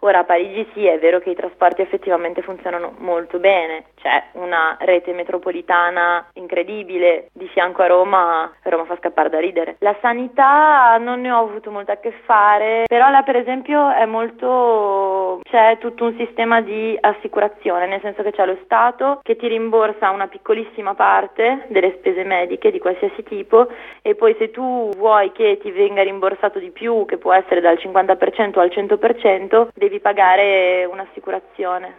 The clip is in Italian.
Ora a Parigi sì, è vero che i trasporti effettivamente funzionano molto bene, c'è una rete metropolitana incredibile, di fianco a Roma fa scappare da ridere. La sanità non ne ho avuto molto a che fare, però là per esempio c'è tutto un sistema di assicurazione, nel senso che c'è lo Stato che ti rimborsa una piccolissima parte delle spese mediche di qualsiasi tipo e poi se tu vuoi che ti venga rimborsato di più, che può essere dal 50% al 100%, devi pagare un'assicurazione.